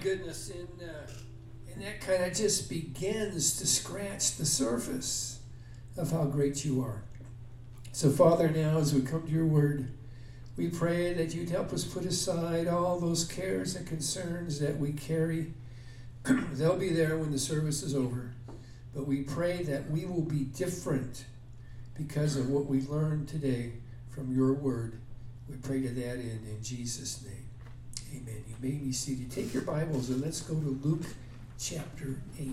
goodness, and that kind of just begins to scratch the surface of how great you are. So, Father, now as we come to your word, we pray that you'd help us put aside all those cares and concerns that we carry. They'll be there when the service is over. But we pray that we will be different because of what we learned today from your word. We pray to that end in Jesus' name. Amen. You may be seated. Take your Bibles and let's go to Luke chapter 8.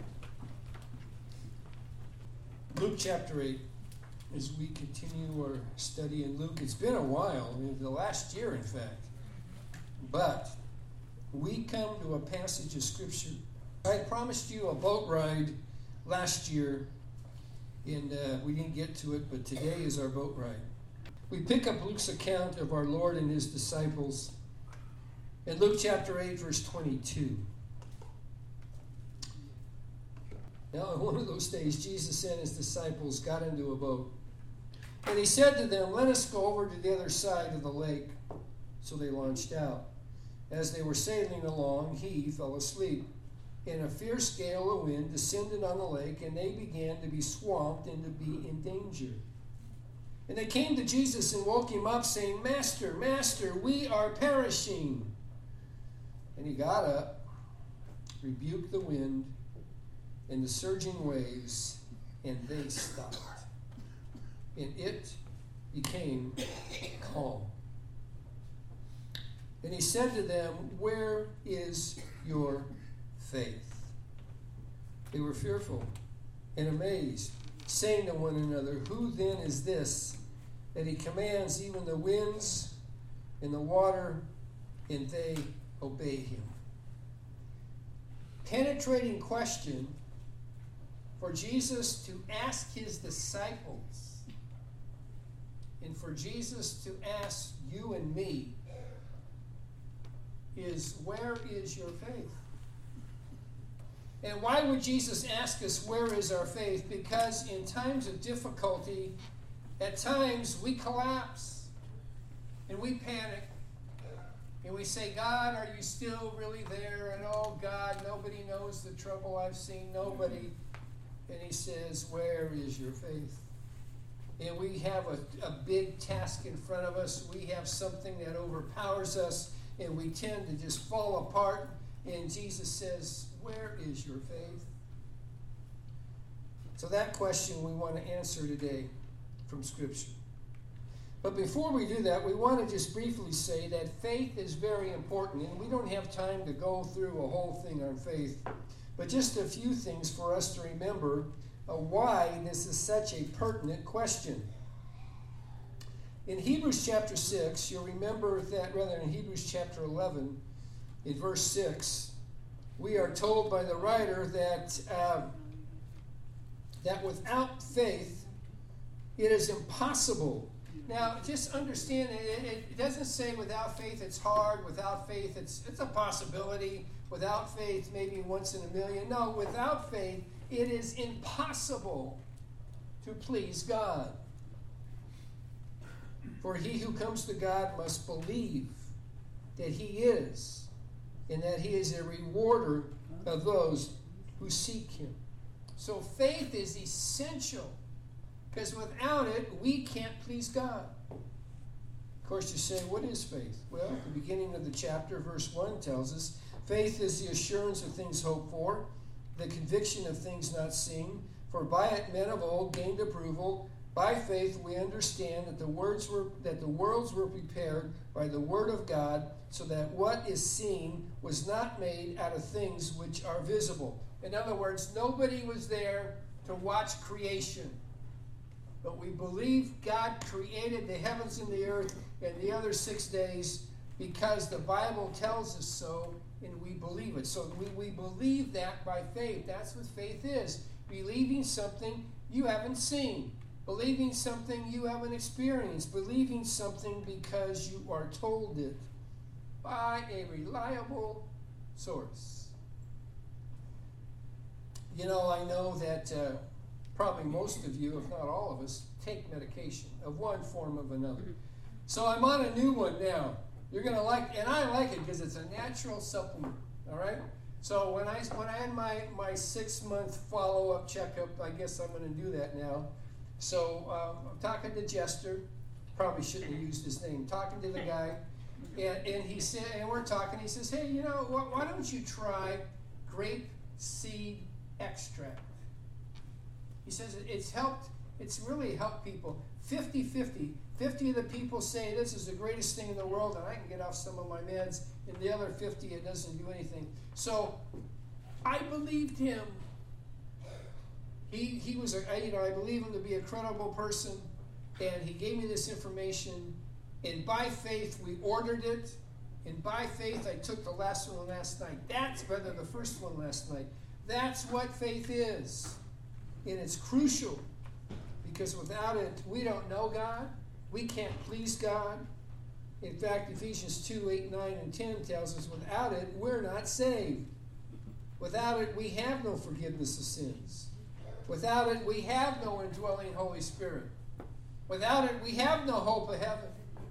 Luke chapter 8. As we continue our study in Luke, it's been a while, the last year in fact, but we come to a passage of Scripture. I promised you a boat ride last year, and we didn't get to it, but today is our boat ride. We pick up Luke's account of our Lord and his disciples in Luke chapter 8, verse 22. Now, on one of those days, Jesus and his disciples got into a boat. And he said to them, "Let us go over to the other side of the lake." So they launched out. As they were sailing along, he fell asleep. And a fierce gale of wind descended on the lake, and they began to be swamped and to be in danger. And they came to Jesus and woke him up, saying, "Master, Master, we are perishing." And he got up, rebuked the wind and the surging waves, and they stopped. And it became calm. And he said to them, "Where is your faith?" They were fearful and amazed, saying to one another, "Who then is this, that he commands even the winds and the water, and they obey him?" Penetrating question for Jesus to ask his disciples, and for Jesus to ask you and me, is, where is your faith? And why would Jesus ask us, where is our faith? Because in times of difficulty, at times we collapse and we panic and we say, "God, are you still really there?" And, "Oh God, nobody knows the trouble I've seen, nobody." And he says, "Where is your faith?" And we have a big task in front of us. We have something that overpowers us, and we tend to just fall apart. And Jesus says, "Where is your faith?" So that question we want to answer today from Scripture. But before we do that, we want to just briefly say that faith is very important, and we don't have time to go through a whole thing on faith, but just a few things for us to remember why this is such a pertinent question. In Hebrews chapter 6, you'll remember that, rather in Hebrews chapter 11, in verse 6, we are told by the writer that without faith, it is impossible. Now, just understand, it doesn't say without faith it's hard, without faith it's a possibility, without faith maybe once in a million. No, without faith, it is impossible to please God. For he who comes to God must believe that he is, and that he is a rewarder of those who seek him. So faith is essential, because without it, we can't please God. Of course, you say, what is faith? Well, at the beginning of the chapter, verse 1 tells us, faith is the assurance of things hoped for, the conviction of things not seen. For by it men of old gained approval. By faith we understand that the worlds were prepared by the word of God, so that what is seen was not made out of things which are visible. In other words, nobody was there to watch creation. But we believe God created the heavens and the earth in the other 6 days because the Bible tells us so, and we believe it. So we believe that by faith. That's what faith is. Believing something you haven't seen. Believing something you haven't experienced. Believing something because you are told it by a reliable source. You know, I know that probably most of you, if not all of us, take medication of one form or another. So I'm on a new one now. You're going to like, and I like it because it's a natural supplement. All right? So when I had my 6-month follow-up checkup, I guess I'm going to do that now. So I'm talking to Jester. Probably shouldn't have used his name. Talking to the guy. And he said, and we're talking, he says, hey, why don't you try grape seed extract? He says it's really helped people. 50-50. 50 of the people say this is the greatest thing in the world and I can get off some of my meds, and the other 50 it doesn't do anything. So I believed him. He was I believe him to be a credible person, and he gave me this information, and by faith we ordered it, and by faith I took the last one last night. That's better than the first one last night. That's what faith is. And it's crucial, because without it, we don't know God. We can't please God. In fact, Ephesians 2, 8, 9, and 10 tells us without it, we're not saved. Without it, we have no forgiveness of sins. Without it, we have no indwelling Holy Spirit. Without it, we have no hope of heaven.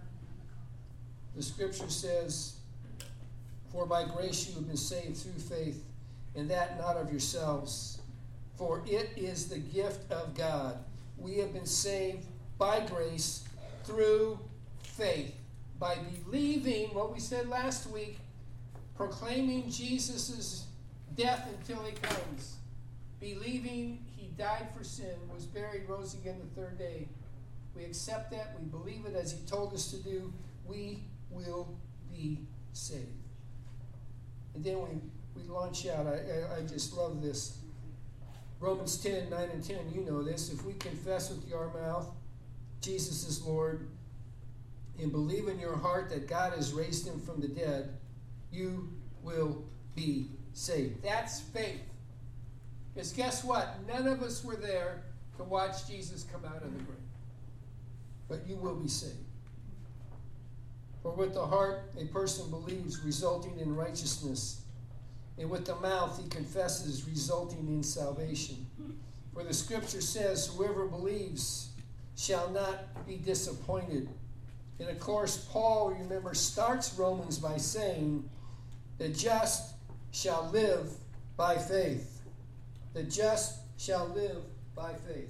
The scripture says, for by grace you have been saved through faith, and that not of yourselves. For it is the gift of God. We have been saved by grace through faith. By believing what we said last week, proclaiming Jesus' death until he comes. Believing he died for sin, was buried, rose again the third day. We accept that. We believe it as he told us to do. We will be saved. And then we launch out. I just love this. Romans 10, 9 and 10, you know this. If we confess with our mouth Jesus is Lord and believe in your heart that God has raised him from the dead, you will be saved. That's faith. Because guess what? None of us were there to watch Jesus come out of the grave. But you will be saved. For with the heart a person believes, resulting in righteousness, and with the mouth he confesses, resulting in salvation. For the scripture says, whoever believes shall not be disappointed. And of course, Paul, remember, starts Romans by saying, the just shall live by faith. The just shall live by faith.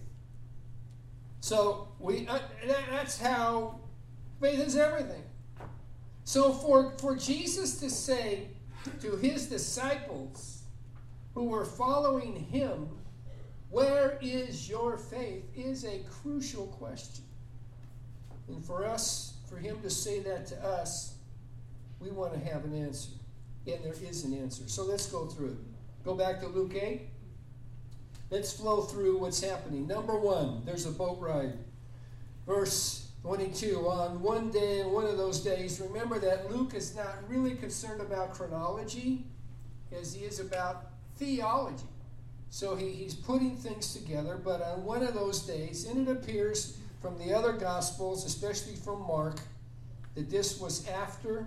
So that's how faith is everything. So for Jesus to say to his disciples who were following him, where is your faith, is a crucial question. And for him to say that to us, we want to have an answer. And there is an answer. So let's go through it. Go back to Luke 8. Let's flow through what's happening. Number 1, there's a boat ride. Verse 22, on one day, one of those days, remember that Luke is not really concerned about chronology as he is about theology. So he's putting things together, but on one of those days, and it appears from the other Gospels, especially from Mark, that this was after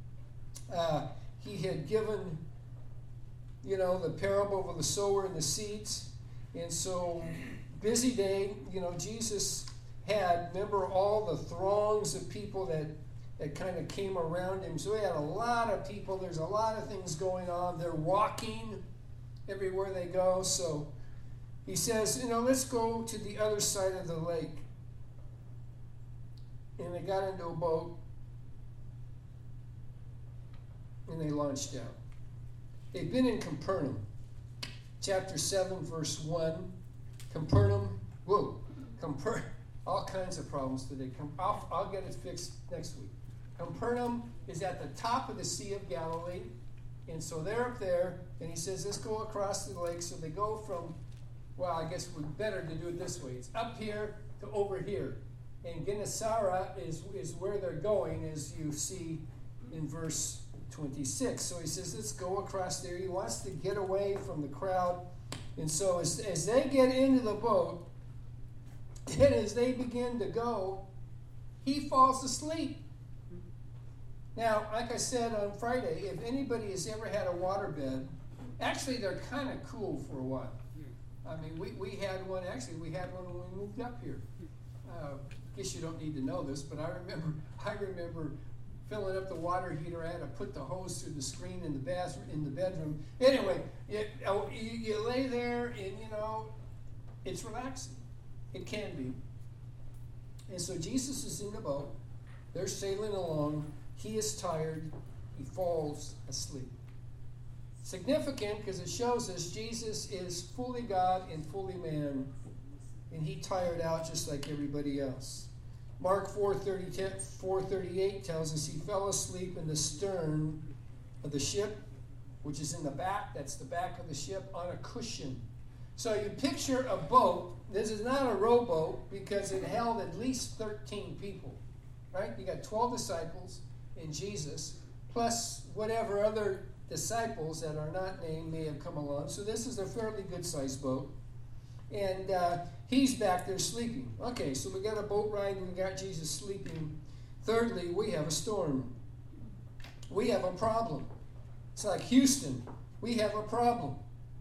he had given, the parable of the sower and the seeds. And so, busy day, Jesus had, remember all the throngs of people that kind of came around him. So he had a lot of people. There's a lot of things going on. They're walking everywhere they go. So he says, let's go to the other side of the lake. And they got into a boat and they launched out. They've been in Capernaum. Chapter 7, verse 1. Capernaum, all kinds of problems today. I'll get it fixed next week. Capernaum is at the top of the Sea of Galilee. And so they're up there, and he says, let's go across the lake. So they go from, I guess we're better to do it this way. It's up here to over here. And Gennesaret is where they're going, as you see in verse 26. So he says, let's go across there. He wants to get away from the crowd. And so as they get into the boat, and as they begin to go, he falls asleep. Now, like I said on Friday, if anybody has ever had a waterbed, actually they're kind of cool for a while. I mean, we had one when we moved up here. I guess you don't need to know this, but I remember filling up the water heater. I had to put the hose through the screen in the bathroom, in the bedroom. Anyway, you lay there and, it's relaxing. It can be. And so Jesus is in the boat. They're sailing along. He is tired. He falls asleep. Significant because it shows us Jesus is fully God and fully man. And he tired out just like everybody else. Mark 4:38 tells us he fell asleep in the stern of the ship, which is in the back. That's the back of the ship, on a cushion. So you picture a boat. This is not a rowboat because it held at least 13 people. Right? You got 12 disciples and Jesus, plus whatever other disciples that are not named may have come along. So this is a fairly good-sized boat. And he's back there sleeping. Okay, so we got a boat ride and we got Jesus sleeping. Thirdly, we have a storm. We have a problem. It's like Houston. We have a problem.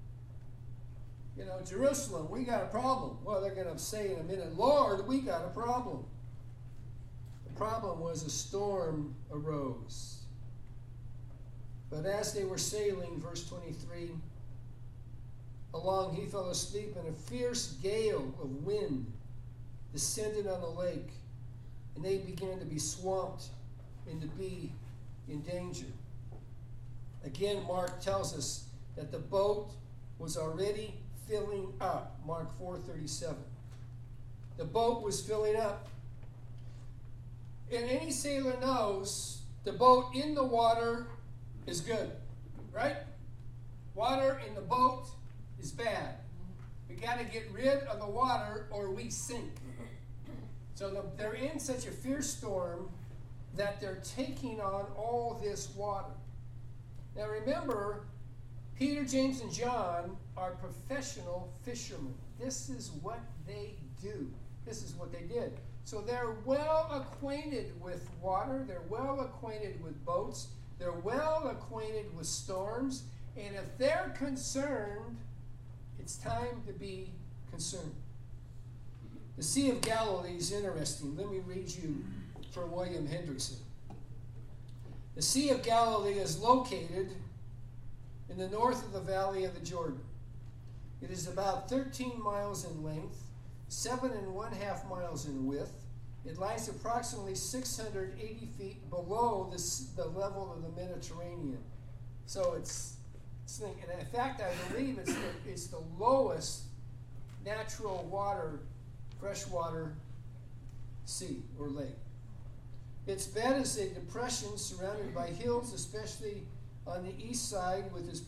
Jerusalem, we got a problem. Well, they're going to say in a minute, Lord, we got a problem. The problem was a storm arose. But as they were sailing, verse 23, along he fell asleep, and a fierce gale of wind descended on the lake, and they began to be swamped and to be in danger. Again, Mark tells us that the boat was already filling up. Mark 4:37. The boat was filling up. And any sailor knows the boat in the water is good, right? Water in the boat is bad. We got to get rid of the water or we sink. So they're in such a fierce storm that they're taking on all this water. Now remember, Peter, James, and John are professional fishermen. This is what they do. This is what they did. So they're well acquainted with water. They're well acquainted with boats. They're well acquainted with storms. And if they're concerned, it's time to be concerned. The Sea of Galilee is interesting. Let me read you from William Hendrickson. The Sea of Galilee is located in the north of the valley of the Jordan. It is about 13 miles in length, 7.5 miles in width. It lies approximately 680 feet below the level of the Mediterranean. So it's and in fact, I believe it's the lowest natural water, freshwater sea or lake. Its bed is a depression surrounded by hills, especially on the east side with its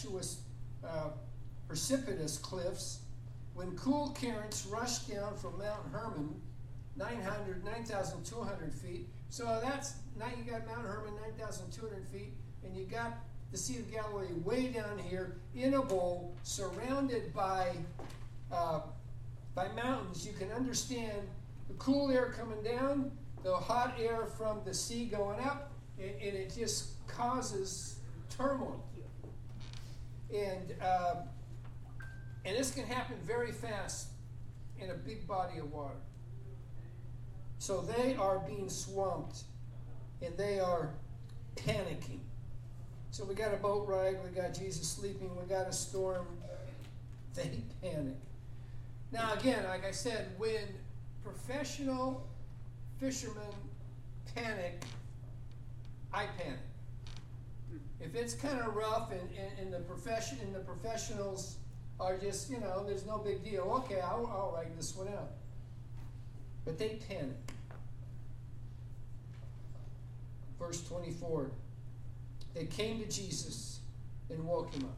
precipitous cliffs. When cool currents rush down from Mount Hermon, 9,200 feet. So now you got Mount Hermon, 9,200 feet, and you got the Sea of Galilee way down here in a bowl, surrounded by mountains. You can understand the cool air coming down, the hot air from the sea going up, and it just causes turmoil. And this can happen very fast in a big body of water. So they are being swamped, and they are panicking. So we got a boat ride, we got Jesus sleeping, we got a storm. They panic. Now again, like I said, when professional fishermen panic, I panic. If it's kind of rough and the professionals are just, there's no big deal. Okay, I'll ride this one out. But they panic. Verse 24. They came to Jesus and woke him up.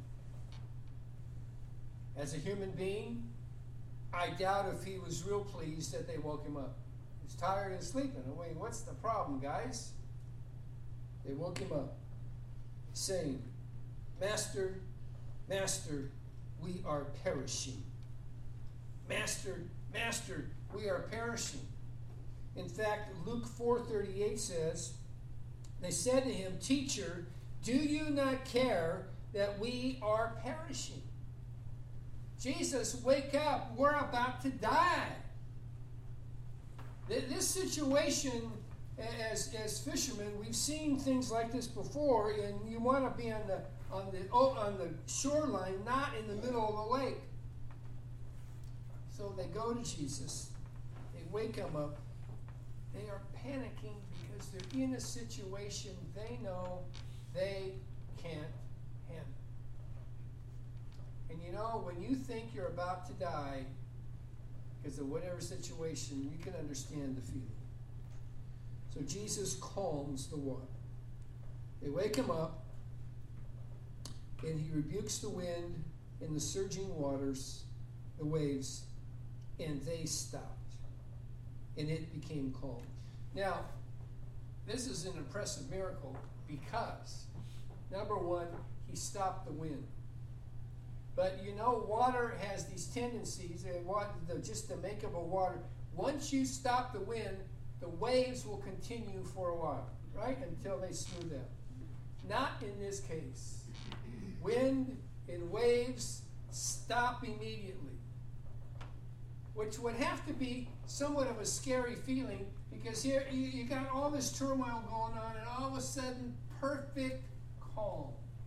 As a human being, I doubt if he was real pleased that they woke him up. He's tired and sleeping. I mean, what's the problem, guys? They woke him up, saying, Master, Master, we are perishing. Master, Master, we are perishing. In fact, Luke 4:38 says, they said to him, Teacher, do you not care that we are perishing? Jesus, wake up. We're about to die. This situation as fishermen, we've seen things like this before, and you want to be on the shoreline, not in the middle of the lake. So they go to Jesus. They wake him up. They are panicking because they're in a situation they know they can't handle. And you know, when you think you're about to die because of whatever situation, you can understand the feeling. So Jesus calms the water. They wake him up, and he rebukes the wind and the surging waters, the waves, and they stopped. And it became calm. Now, this is an impressive miracle because, number one, he stopped the wind. But you know, water has these tendencies, just the makeup of water. Once you stop the wind, the waves will continue for a while, right? Until they smooth out. Not in this case. Wind and waves stop immediately. Which would have to be somewhat of a scary feeling, because here you got all this turmoil going on, and all of a sudden, perfect calm.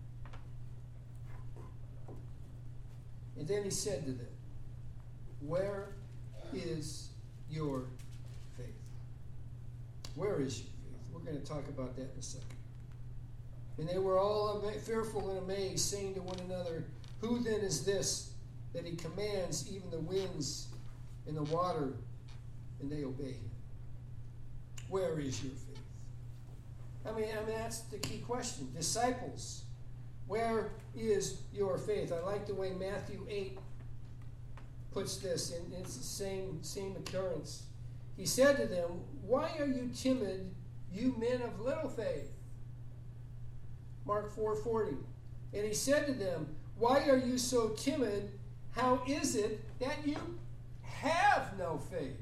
And then he said to them, "Where is your faith?" Where is your faith? We're going to talk about that in a second. And they were all fearful and amazed, saying to one another, "Who then is this that he commands even the winds and the water, and they obey him?" Where is your faith? I mean, that's the key question. Disciples, where is your faith? I like the way Matthew 8 puts this, and it's the same occurrence. He said to them, "Why are you timid, you men of little faith?" Mark 4:40. And he said to them, "Why are you so timid? How is it that you have no faith?"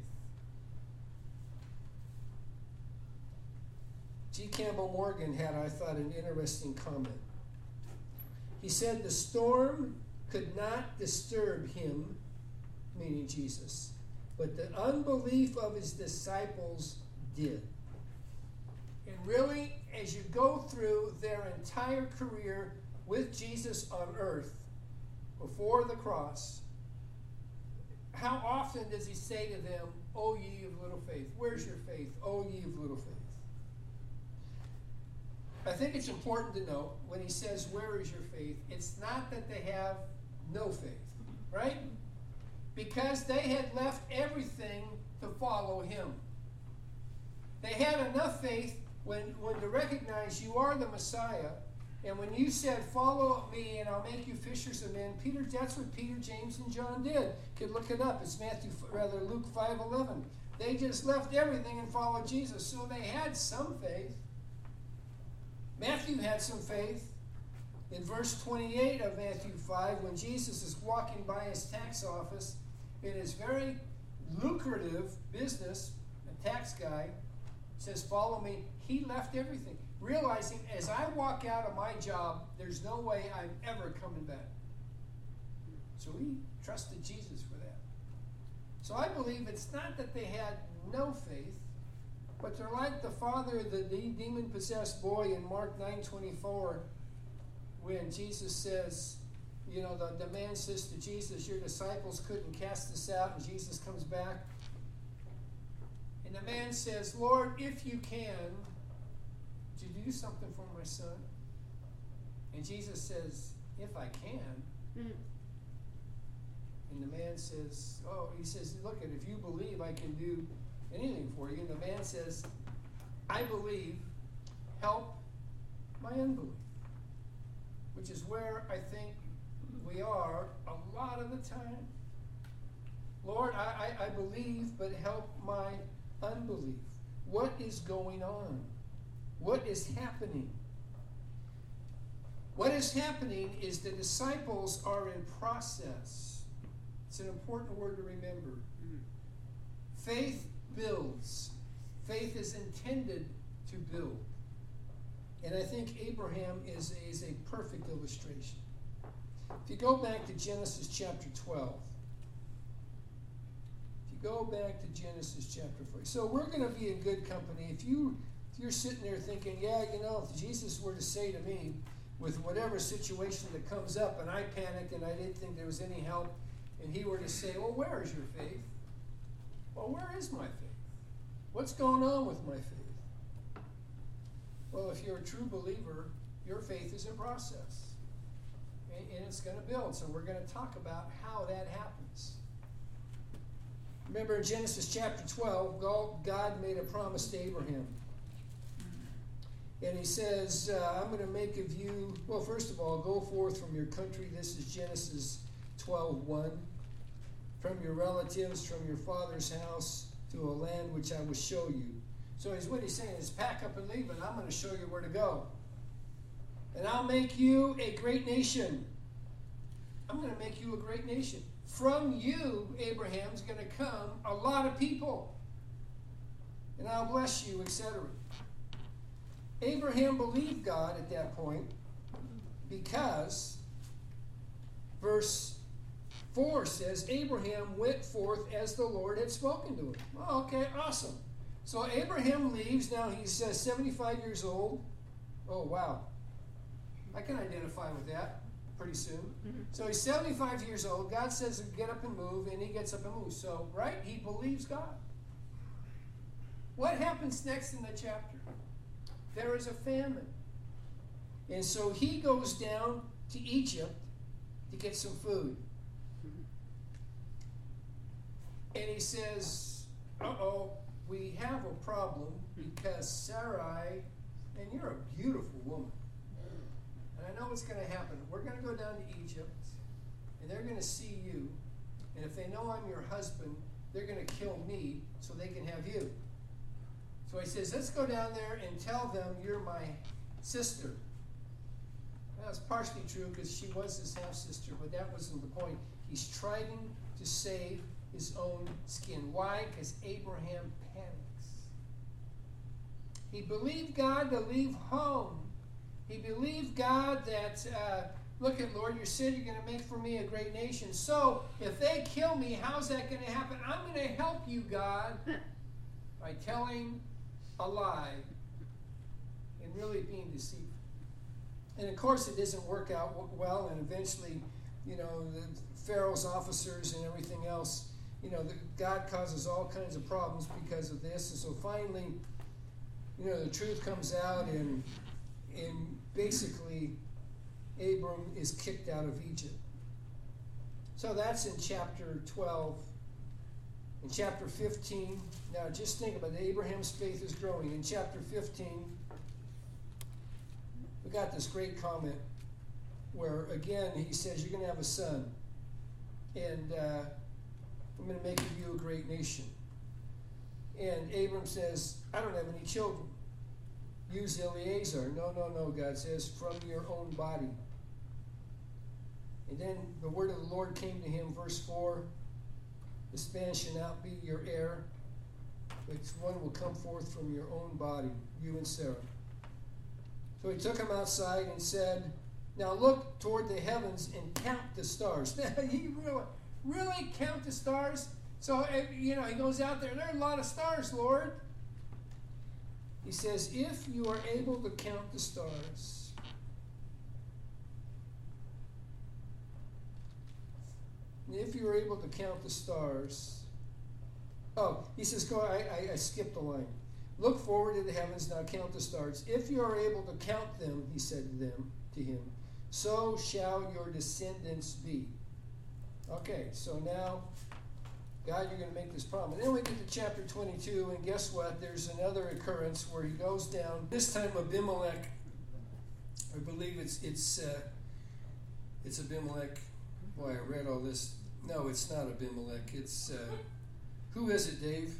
G. Campbell Morgan had, I thought, an interesting comment. He said, "The storm could not disturb him," meaning Jesus, "but the unbelief of his disciples did." And really, as you go through their entire career with Jesus on earth, before the cross, how often does he say to them, "O ye of little faith"? Where's your faith? "O ye of little faith"? I think it's important to note when he says, "Where is your faith?" it's not that they have no faith, right? Because they had left everything to follow him. They had enough faith when to recognize you are the Messiah, and when you said, "Follow me and I'll make you fishers of men," that's what Peter, James, and John did. You could look it up. It's Luke 5:11. They just left everything and followed Jesus, so they had some faith. Matthew had some faith. In verse 28 of Matthew 5, when Jesus is walking by his tax office in his very lucrative business, a tax guy says, "Follow me," he left everything, realizing as I walk out of my job, there's no way I'm ever coming back. So he trusted Jesus for that. So I believe it's not that they had no faith, but they're like the father of the demon-possessed boy in Mark 9:24, when Jesus says, the man says to Jesus, "Your disciples couldn't cast this out," and Jesus comes back. And the man says, "Lord, if you can, would you do something for my son?" And Jesus says, "If I can." And the man says, he says, "Look, if you believe, I can do anything for you." And the man says, "I believe, help my unbelief." Which is where I think we are a lot of the time. Lord, I believe, but help my unbelief. What is going on? What is happening? What is happening is the disciples are in process. It's an important word to remember. Faith builds. Faith is intended to build. And I think Abraham is a perfect illustration. If you go back to Genesis chapter 12, if you Go back to Genesis chapter 4. So we're going to be in good company. If you're sitting there thinking, yeah, if Jesus were to say to me, with whatever situation that comes up, and I panicked and I didn't think there was any help, and he were to say, well, where is your faith? Well, where is my faith? What's going on with my faith? Well, if you're a true believer, your faith is in process. And it's going to build. So we're going to talk about how that happens. Remember in Genesis chapter 12, God made a promise to Abraham. And he says, I'm going to make of you, well, first of all, go forth from your country. This is Genesis 12:1. From your relatives, from your father's house, to a land which I will show you. So what he's saying is, pack up and leave, and I'm going to show you where to go. And I'll make you a great nation. I'm going to make you a great nation. From you, Abraham's going to come a lot of people. And I'll bless you, etc. Abraham believed God at that point because verse 4 says, Abraham went forth as the Lord had spoken to him. Oh, okay, awesome. So Abraham leaves. Now he's 75 years old. Oh, wow. I can identify with that pretty soon. Mm-hmm. So he's 75 years old. God says to get up and move, and he gets up and moves. So, right? He believes God. What happens next in the chapter? There is a famine. And so he goes down to Egypt to get some food. And he says, uh-oh, we have a problem because Sarai, and you're a beautiful woman. And I know what's going to happen. We're going to go down to Egypt, and they're going to see you. And if they know I'm your husband, they're going to kill me so they can have you. So he says, let's go down there and tell them you're my sister. Well, that's partially true because she was his half-sister, but that wasn't the point. He's trying to save his own skin. Why? Because Abraham panics. He believed God to leave home. He believed God that, look at Lord, you said you're going to make for me a great nation. So if they kill me, how's that going to happen? I'm going to help you, God, by telling a lie and really being deceitful. And of course it doesn't work out well, and eventually, the Pharaoh's officers and everything else, God causes all kinds of problems because of this. And so finally, the truth comes out, and basically Abram is kicked out of Egypt. So that's in chapter 12. In chapter 15, now just think about it. Abraham's faith is growing. In chapter 15, we got this great comment where, again, he says, you're going to have a son. And I'm going to make of you a great nation. And Abram says, I don't have any children. Use Eliezer. No, God says, from your own body. And then the word of the Lord came to him, verse 4, this man shall not be your heir, but one will come forth from your own body, you and Sarah. So he took him outside and said, now look toward the heavens and count the stars. Now, you really count the stars? So, he goes out there, there are a lot of stars, Lord. He says, if you are able to count the stars, he says, go, I skipped a line. Look forward to the heavens, now count the stars. If you are able to count them, he said to him, so shall your descendants be. Okay, so now, God, you're going to make this promise. Then we get to chapter 22, and guess what? There's another occurrence where he goes down. This time Abimelech, I believe it's Abimelech. Boy, I read all this. No, it's not Abimelech. It's, who is it, Dave?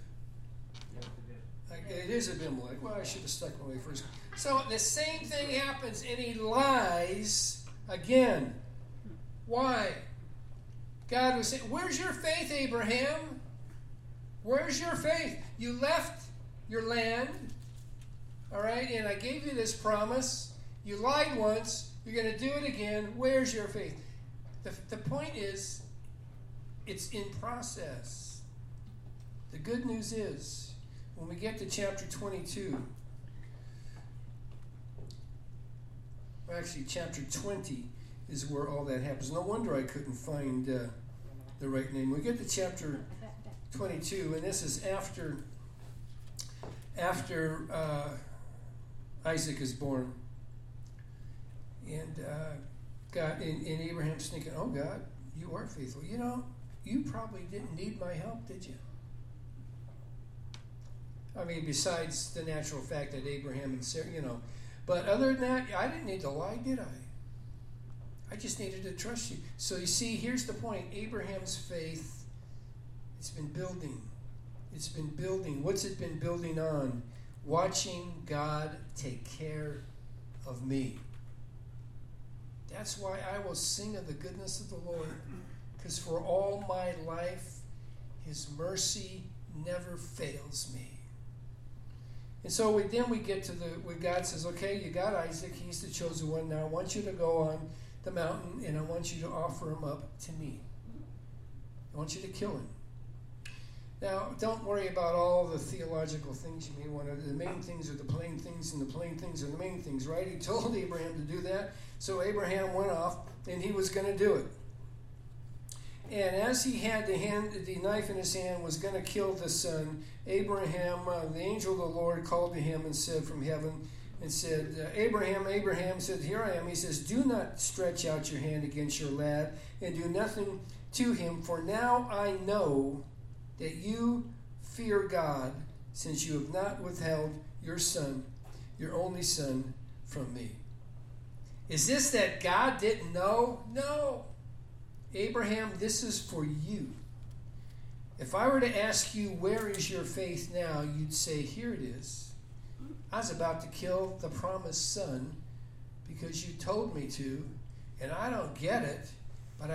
It is Abimelech. Well, I should have stuck my way first. So the same thing happens, and he lies again. Why? God was saying, where's your faith, Abraham? Where's your faith? You left your land, all right, and I gave you this promise. You lied once. You're going to do it again. Where's your faith? The point is, it's in process. The good news is, when we get to chapter 22, or actually chapter 20 is where all that happens. No wonder I couldn't find the right name. We get to chapter 22, and this is after Isaac is born. And God, and Abraham's thinking, oh God, you are faithful. You know, you probably didn't need my help, did you? I mean, besides the natural fact that Abraham and Sarah, you know. But other than that, I didn't need to lie, did I? I just needed to trust you. So you see, here's the point. Abraham's faith, it's been building. It's been building. What's it been building on? Watching God take care of me. That's why I will sing of the goodness of the Lord. Because for all my life, his mercy never fails me. And so then we get to where God says, okay, you got Isaac. He's the chosen one. Now I want you to go on the mountain, and I want you to offer him up to me. I want you to kill him. Now, don't worry about all the theological things you may want to. The main things are the plain things, and the plain things are the main things, right? He told Abraham to do that. So Abraham went off, and he was going to do it. And as he had the knife in his hand, was going to kill the son, Abraham, the angel of the Lord called to him and said from heaven, and said, Abraham, Abraham, said, here I am. He says, do not stretch out your hand against your lad, and do nothing to him, for now I know that you fear God, since you have not withheld your son, your only son, from me. Is this that God didn't know? No. Abraham, this is for you. If I were to ask you, where is your faith now? You'd say, here it is. I was about to kill the promised son because you told me to, and I don't get it. But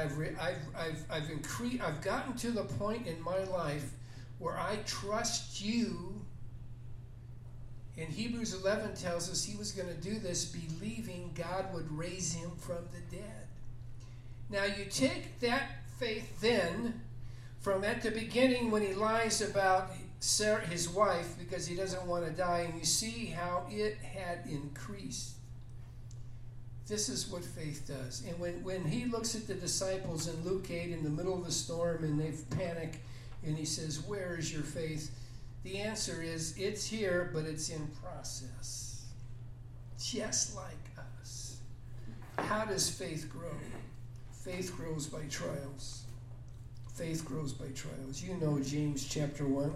I've gotten to the point in my life where I trust you. And Hebrews 11 tells us he was going to do this, believing God would raise him from the dead. Now you take that faith then from at the beginning when he lies about Sarah, his wife, because he doesn't want to die, and you see how it had increased. This is what faith does. And when he looks at the disciples in Luke 8 in the middle of the storm and they panic, and he says, where is your faith? The answer is, it's here, but it's in process. Just like us. How does faith grow? Faith grows by trials. Faith grows by trials. You know James chapter 1.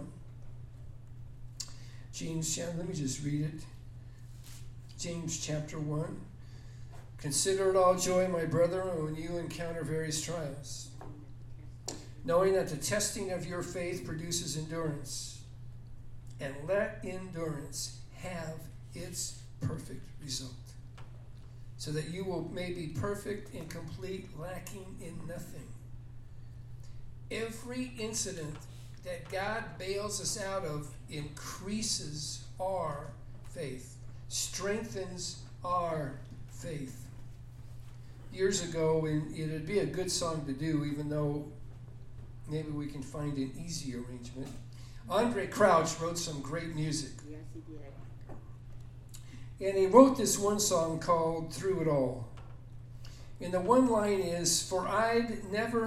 Let me just read it. James chapter 1. Consider it all joy, my brethren, when you encounter various trials, knowing that the testing of your faith produces endurance. And let endurance have its perfect result, so that you may be perfect and complete, lacking in nothing. Every incident that God bails us out of increases our faith, strengthens our faith. Years ago, and it'd be a good song to do, even though maybe we can find an easy arrangement. Andre Crouch wrote some great music. Yes, he did. And he wrote this one song called Through It All. And the one line is, if I'd never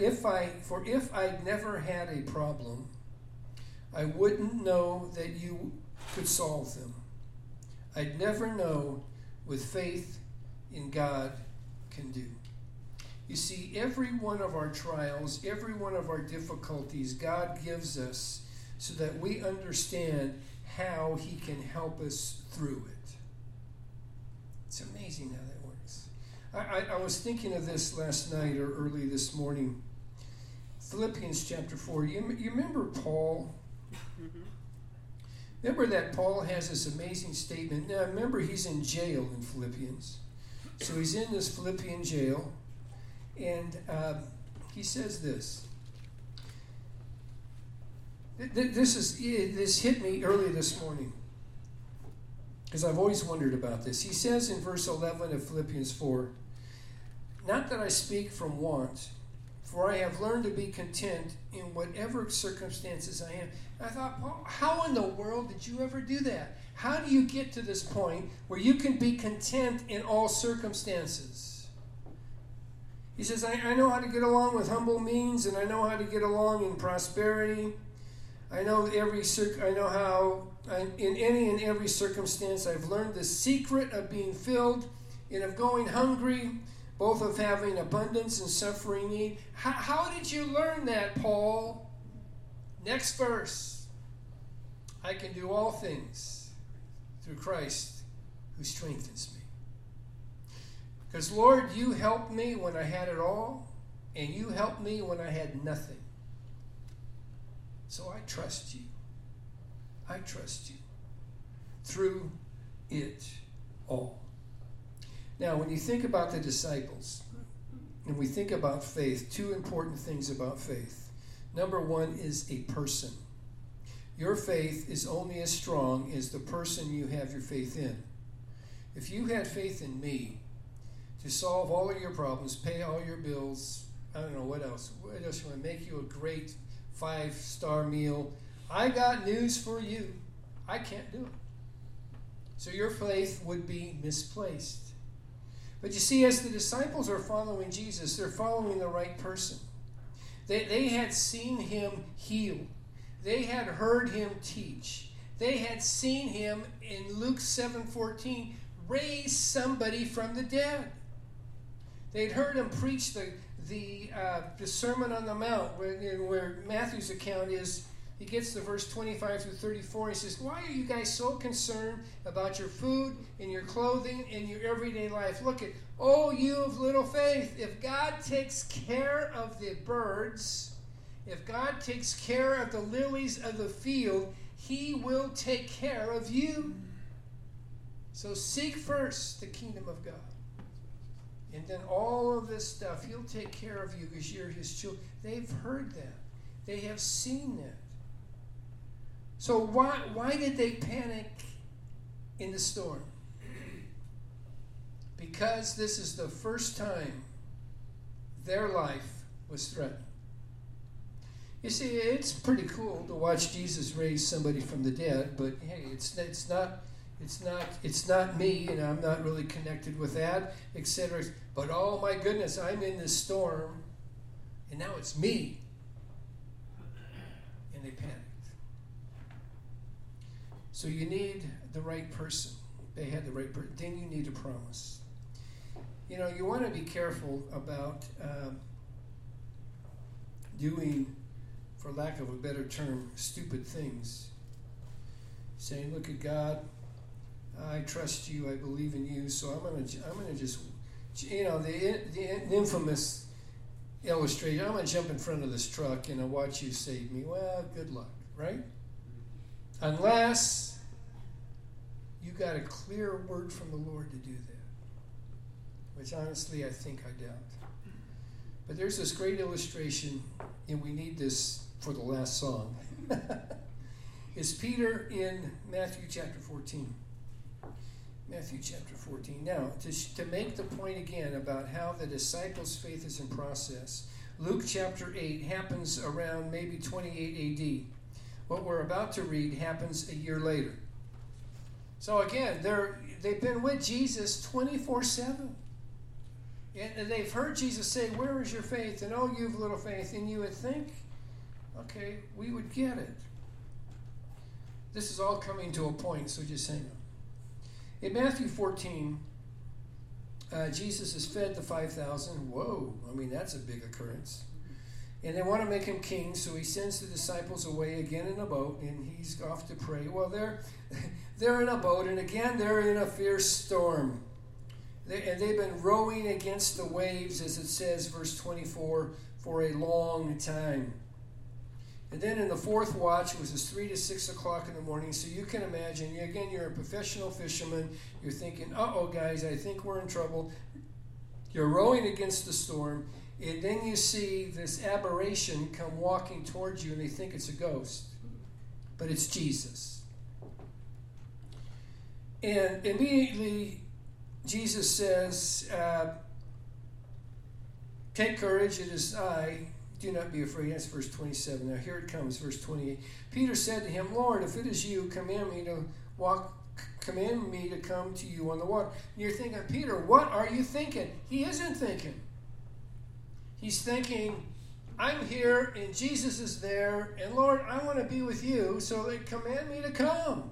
had a problem, I wouldn't know that you could solve them. I'd never know with faith in God can do. You see, every one of our trials, every one of our difficulties, God gives us so that we understand how he can help us through it. It's amazing how that works. I was thinking of this last night or early this morning. Philippians chapter 4. You remember Paul? Mm-hmm. Remember that Paul has this amazing statement. Now, remember, he's in jail in Philippians. So he's in this Philippian jail, and he says this. This hit me early this morning, because I've always wondered about this. He says in verse 11 of Philippians 4, not that I speak from want, for I have learned to be content in whatever circumstances I am. And I thought, Paul, how in the world did you ever do that? How do you get to this point where you can be content in all circumstances? He says, I know how to get along with humble means, and I know how to get along in prosperity. I know how in any and every circumstance I've learned the secret of being filled and of going hungry, both of having abundance and suffering need. How did you learn that, Paul? Next verse. I can do all things through Christ who strengthens me. Because, Lord, you helped me when I had it all, and you helped me when I had nothing. So I trust you. I trust you through it all. Now, when you think about the disciples, and we think about faith, two important things about faith. Number one is a person. Your faith is only as strong as the person you have your faith in. If you had faith in me to solve all of your problems, pay all your bills, I don't know what else you want to make you a great 5-star meal, I got news for you. I can't do it. So your faith would be misplaced. But you see, as the disciples are following Jesus, they're following the right person. They had seen him heal. They had heard him teach. They had seen him in Luke 7:14 raise somebody from the dead. They'd heard him preach the Sermon on the Mount, where Matthew's account is, he gets to verse 25 through 34. He says, why are you guys so concerned about your food and your clothing and your everyday life? Look at, oh, you of little faith. If God takes care of the birds, if God takes care of the lilies of the field, he will take care of you. So seek first the kingdom of God. And then all of this stuff, he'll take care of you because you're his children. They've heard that. They have seen that. So why did they panic in the storm? Because this is the first time their life was threatened. You see, it's pretty cool to watch Jesus raise somebody from the dead, but hey, it's not me, and I'm not really connected with that, etc. But oh my goodness, I'm in this storm, and now it's me. And they panicked. So you need the right person. They had the right person. Then you need a promise. You know, you want to be careful about doing, for lack of a better term, stupid things. Saying, look at God, I trust you, I believe in you, so I'm gonna just, you know, the infamous illustration, I'm going to jump in front of this truck and I'll watch you save me. Well, good luck, right? Unless you got a clear word from the Lord to do that, which honestly I think I doubt. But there's this great illustration, and we need this for the last song. Is Peter in Matthew chapter 14. Matthew chapter 14. Now, to make the point again about how the disciples' faith is in process, Luke chapter 8 happens around maybe 28 AD. What we're about to read happens a year later. So again, they've been with Jesus 24/7. And they've heard Jesus say, where is your faith? And oh, you have little faith. And you would think, okay, we would get it. This is all coming to a point, so just hang on. In Matthew 14, Jesus has fed the 5,000. Whoa, I mean, that's a big occurrence. And they want to make him king, so he sends the disciples away again in a boat, and he's off to pray. Well, they're in a boat, and again they're in a fierce storm. And they've been rowing against the waves, as it says, verse 24, for a long time. And then in the fourth watch, it was 3 to 6 o'clock in the morning, so you can imagine, again, you're a professional fisherman, you're thinking, uh-oh, guys, I think we're in trouble. You're rowing against the storm, and then you see this aberration come walking towards you, and they think it's a ghost. But it's Jesus. And immediately, Jesus says, Take courage, it is I. Do not be afraid. That's verse 27. Now here it comes, verse 28. Peter said to him, Lord, if it is you, command me to come to you on the water. And you're thinking, Peter, what are you thinking? He isn't thinking. He's thinking, I'm here and Jesus is there, and Lord, I want to be with you, so they command me to come.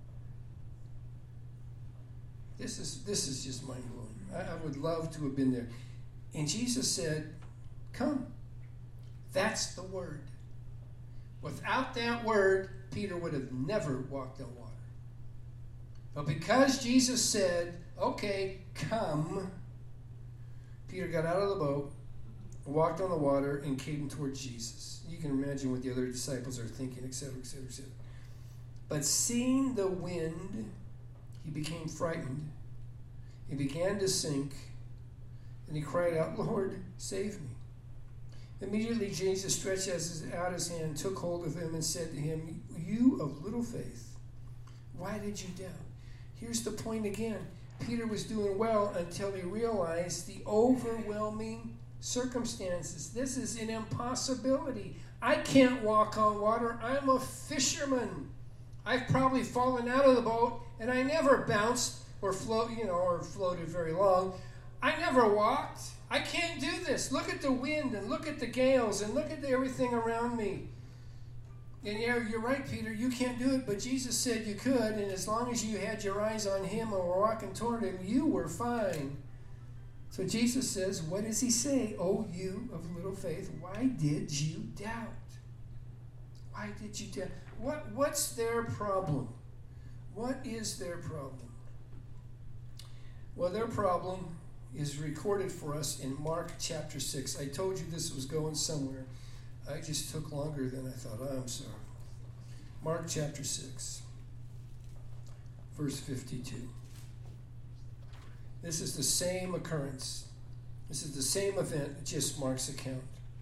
This is just mind-blowing. I would love to have been there. And Jesus said, come. That's the word. Without that word, Peter would have never walked on water. But because Jesus said, okay, come, Peter got out of the boat, walked on the water, and came towards Jesus. You can imagine what the other disciples are thinking, etc., etc., etc. But seeing the wind, he became frightened. He began to sink, and he cried out, Lord, save me. Immediately Jesus stretched out his hand, took hold of him, and said to him, you of little faith, why did you doubt? Here's the point again. Peter was doing well until he realized the overwhelming circumstances. This is an impossibility. I can't walk on water. I'm a fisherman. I've probably fallen out of the boat, and I never bounced or floated very long. I never walked. I can't do this. Look at the wind and look at the gales and look at everything around me. And yeah, you're right, Peter. You can't do it, but Jesus said you could, and as long as you had your eyes on him and were walking toward him, you were fine. So Jesus says, what does he say? Oh, you of little faith, why did you doubt? Why did you doubt? What's their problem? What is their problem? Well, their problem is recorded for us in Mark chapter 6. I told you this was going somewhere. I just took longer than I thought. I'm sorry. Mark chapter 6, verse 52. This is the same occurrence. This is the same event, just Mark's account.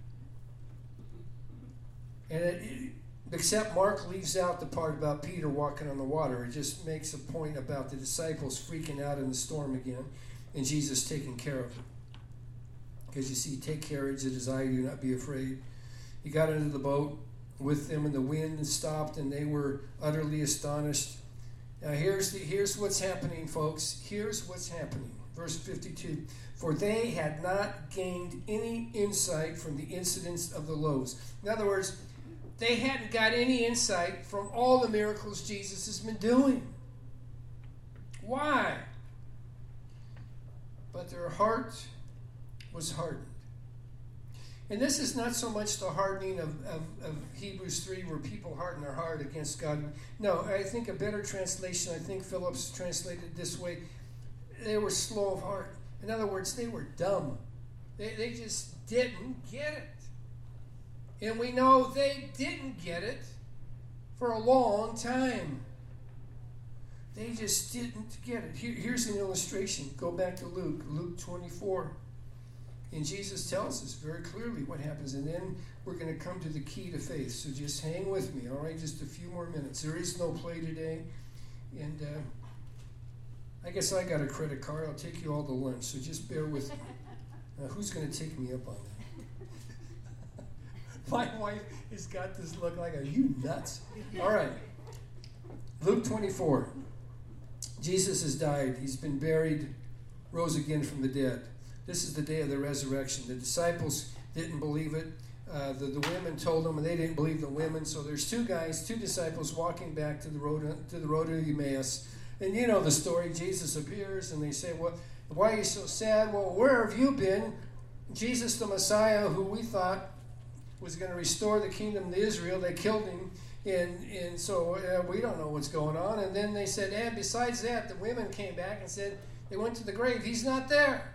And except Mark leaves out the part about Peter walking on the water. It just makes a point about the disciples freaking out in the storm again and Jesus taking care of them. Because you see, take courage, it is I, do not be afraid. He got into the boat with them, and the wind stopped, and they were utterly astonished. Now here's what's happening, folks. Here's what's happening. Verse 52. For they had not gained any insight from the incidents of the loaves. In other words, they hadn't got any insight from all the miracles Jesus has been doing. Why? But their heart was hardened. And this is not so much the hardening of Hebrews 3 where people harden their heart against God. No, I think a better translation, I think Phillips translated this way, they were slow of heart. In other words, they were dumb. They just didn't get it. And we know they didn't get it for a long time. They just didn't get it. Here's an illustration. Go back to Luke 24. And Jesus tells us very clearly what happens. And then we're going to come to the key to faith. So just hang with me, all right? Just a few more minutes. There is no play today. And I guess I got a credit card. I'll take you all to lunch. So just bear with me. Now, who's going to take me up on that? My wife has got this look like, are you nuts? All right. Luke 24. Jesus has died. He's been buried, rose again from the dead. This is the day of the resurrection. The disciples didn't believe it. The women told them, and they didn't believe the women. So there's two disciples walking back to the road of Emmaus. And you know the story. Jesus appears, and they say, well, why are you so sad? Well, where have you been? Jesus, the Messiah, who we thought was going to restore the kingdom to Israel, they killed him. And so we don't know what's going on. And then they said, and besides that, the women came back and said, they went to the grave. He's not there.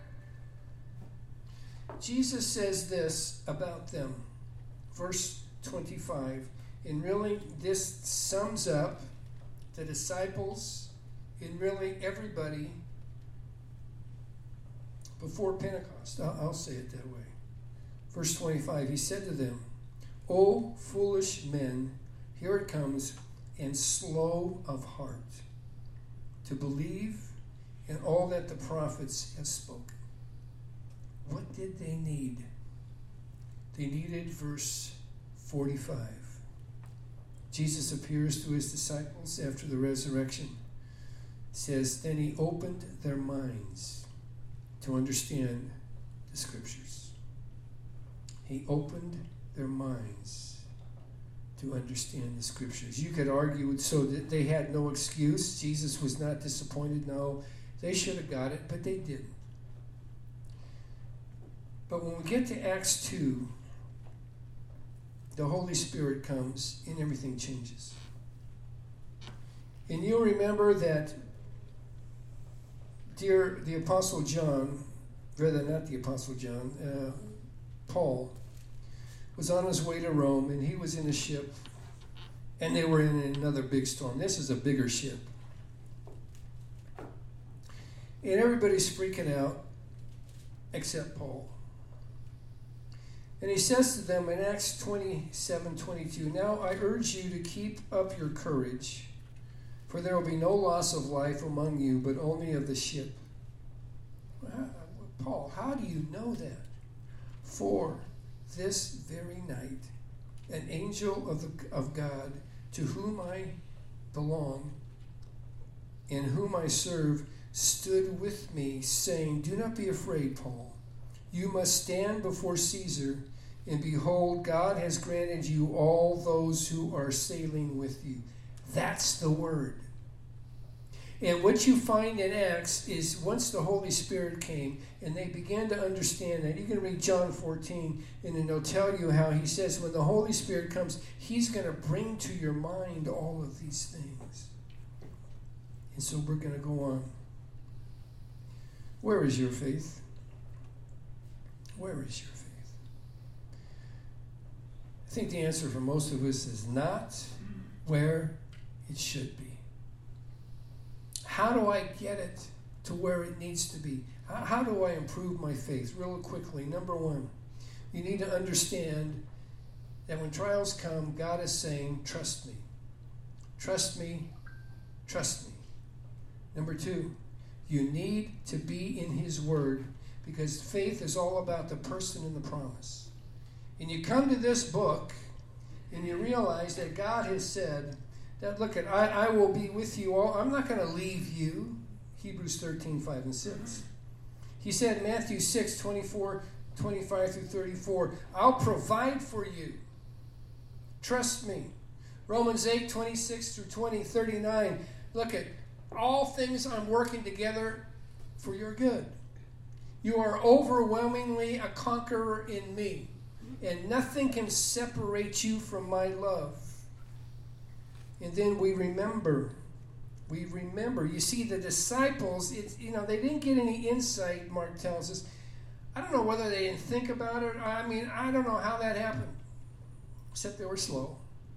Jesus says this about them. Verse 25. And really, this sums up the disciples and really everybody before Pentecost. I'll say it that way. Verse 25. He said to them, O foolish men, here it comes, and slow of heart, to believe in all that the prophets have spoken. What did they need? They needed verse 45. Jesus appears to his disciples after the resurrection. It says, then he opened their minds to understand the scriptures. He opened their minds to understand the scriptures. You could argue so that they had no excuse. Jesus was not disappointed. No, they should have got it, but they didn't. But when we get to Acts 2, the Holy Spirit comes and everything changes. And you'll remember that the Apostle John, rather not the Apostle John, Paul, was on his way to Rome, and he was in a ship, and they were in another big storm. This is a bigger ship. And everybody's freaking out, except Paul. And he says to them in Acts 27:22, now I urge you to keep up your courage, for there will be no loss of life among you, but only of the ship. Paul, how do you know that? For this very night, an angel of God, to whom I belong and whom I serve, stood with me, saying, do not be afraid, Paul. You must stand before Caesar, and behold, God has granted you all those who are sailing with you. That's the word. And what you find in Acts is once the Holy Spirit came and they began to understand that, you can read John 14 and then they'll tell you how he says when the Holy Spirit comes, he's going to bring to your mind all of these things. And so we're going to go on. Where is your faith? Where is your faith? I think the answer for most of us is not where it should be. How do I get it to where it needs to be? How do I improve my faith? Real quickly, number one, you need to understand that when trials come, God is saying, trust me. Trust me. Trust me. Number two, you need to be in his word, because faith is all about the person and the promise. And you come to this book and you realize that God has said that, look, I will be with you all. I'm not going to leave you. Hebrews 13, 5 and 6. He said in Matthew 6, 24, 25 through 34, I'll provide for you. Trust me. Romans 8, 26 through 20, 39. Look at all things I'm working together for your good. You are overwhelmingly a conqueror in me, and nothing can separate you from my love. And then we remember. You see, the disciples, they didn't get any insight, Mark tells us. I don't know whether they didn't think about it. I don't know how that happened, except they were slow.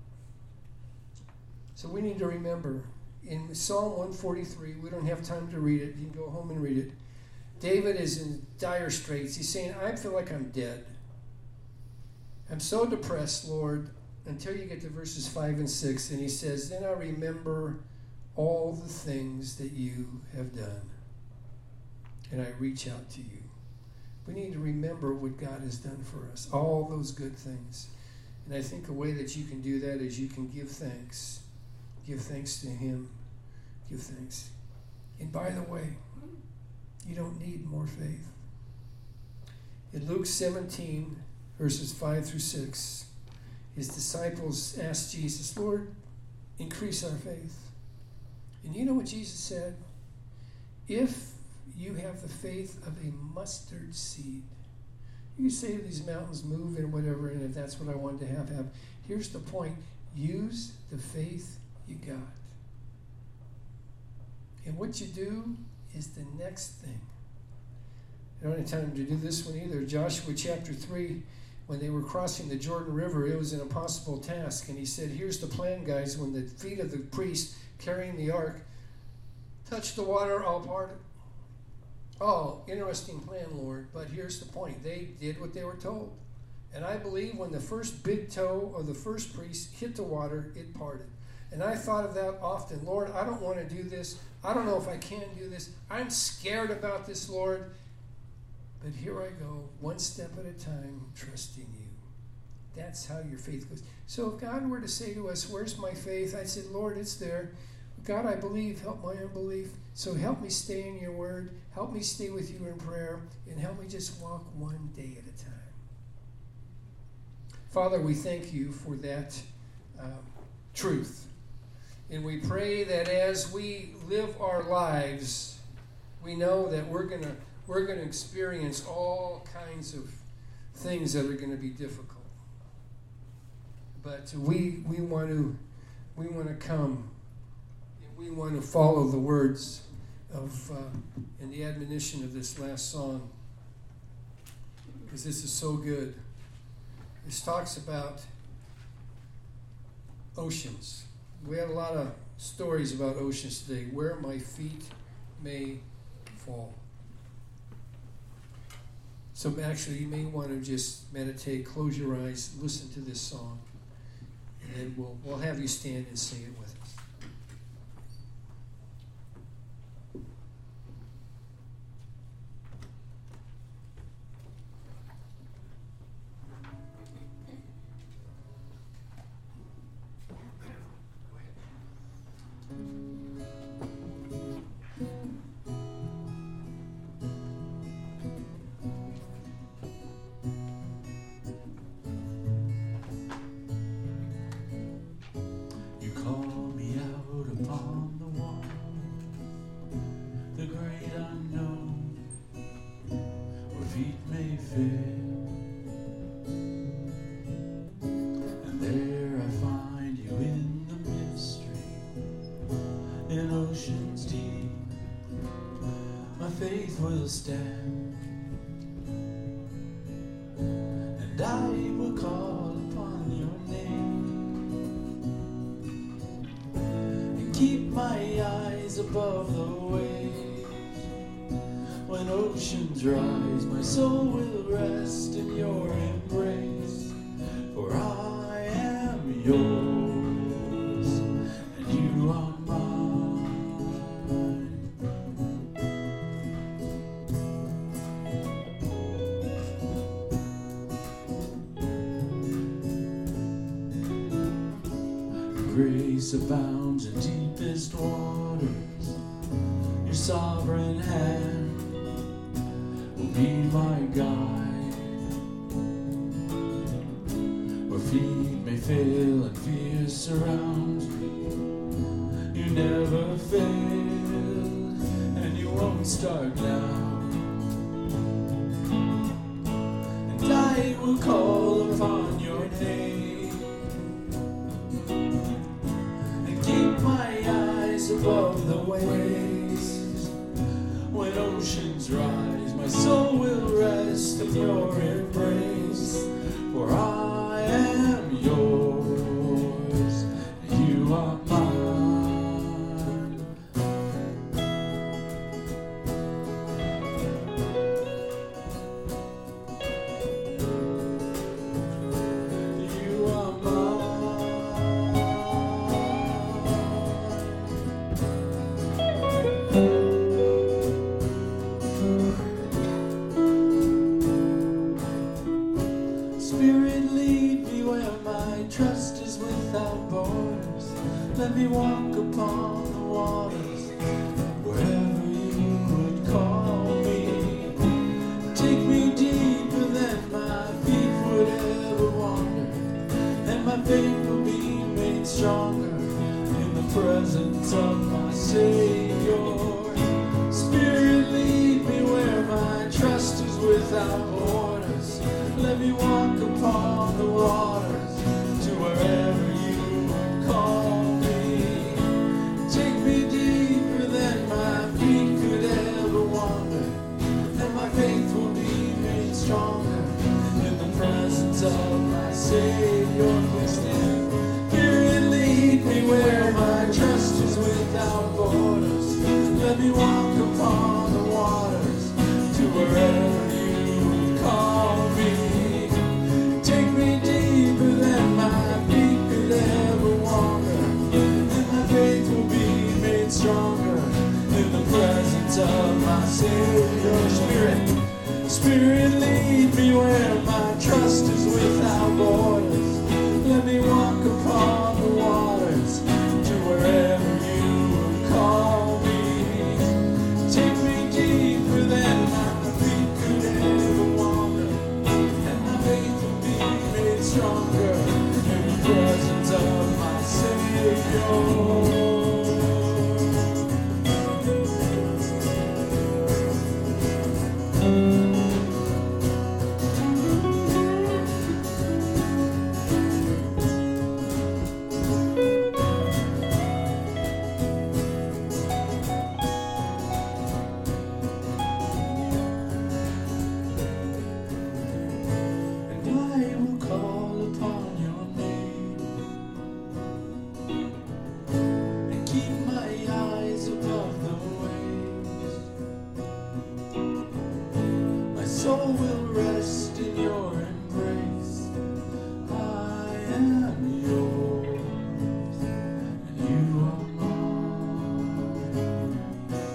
So we need to remember. In Psalm 143, we don't have time to read it. You can go home and read it. David is in dire straits. He's saying, I feel like I'm dead. I'm so depressed, Lord, until you get to verses 5 and 6. And he says, then I remember all the things that you have done, and I reach out to you. We need to remember what God has done for us, all those good things. And I think a way that you can do that is you can give thanks. Give thanks to him. Give thanks. And by the way, you don't need more faith. In Luke 17, verses 5 through 6, his disciples asked Jesus, Lord, increase our faith. And you know what Jesus said? If you have the faith of a mustard seed, you say to these mountains, move and whatever, and if that's what I wanted to have. Here's the point. Use the faith you got. And what you do is the next thing. I don't have time to do this one either. Joshua chapter 3, when they were crossing the Jordan River, it was an impossible task. And he said, here's the plan, guys. When the feet of the priest carrying the ark touched the water, I'll part it. Oh, interesting plan, Lord. But here's the point. They did what they were told. And I believe when the first big toe of the first priest hit the water, it parted. And I thought of that often. Lord, I don't want to do this. I don't know if I can do this. I'm scared about this, Lord. But here I go, one step at a time, trusting you. That's how your faith goes. So if God were to say to us, where's my faith? I'd say, Lord, it's there. God, I believe, help my unbelief. So help me stay in your word. Help me stay with you in prayer. And help me just walk one day at a time. Father, we thank you for that truth. And we pray that as we live our lives, we know that we're going to experience all kinds of things that are going to be difficult. But we want to come. We want to follow the words of and the admonition of this last song, because this is so good. This talks about oceans. We had a lot of stories about oceans today, where my feet may fall. So actually, you may want to just meditate, close your eyes, listen to this song, and then we'll have you stand and sing it with us. Will stand, and I will call upon your name, and keep my eyes above the waves. When oceans rise, my soul will rest in your embrace, for I am yours, and you are grace abounds in deepest waters. Your sovereign hand will be my guide. Where feet may fail and fear surrounds me, you never failed, and you won't start now. And I will call upon your name, above the waves. When oceans rise, my soul will rest in your embrace, for I am yours, and you are mine. You are let me walk upon the waters, wherever you would call me. Take me deeper than my feet would ever wander, and my faith will be made stronger in the presence of my Savior. Spirit, lead me where my trust is without borders. Let me walk upon the waters to wherever you would call. Stronger in the presence of my Savior. Spirit, lead me where my trust is without borders. Let me walk upon the waters to wherever you would call me. Take me deeper than my feet could ever wander, and my faith will be made stronger in the presence of my Savior. Spirit, Spirit, lead me where my trust is without borders. Let me walk upon the waters to wherever you would call me. Take me deeper than my feet could ever wander, and my faith will be made stronger in the presence of my Savior. Soul will rest in your embrace. I am yours, and you are mine.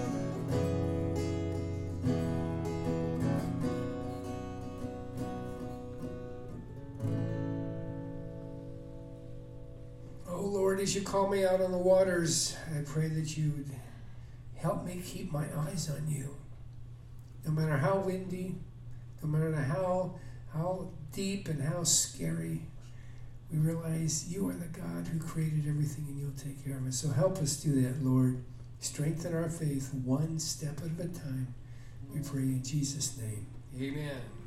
Oh Lord, as you call me out on the waters, I pray that you would help me keep my eyes on you. No matter how windy, no matter how deep and how scary, we realize you are the God who created everything and you'll take care of us. So help us do that, Lord. Strengthen our faith one step at a time. We pray in Jesus' name. Amen.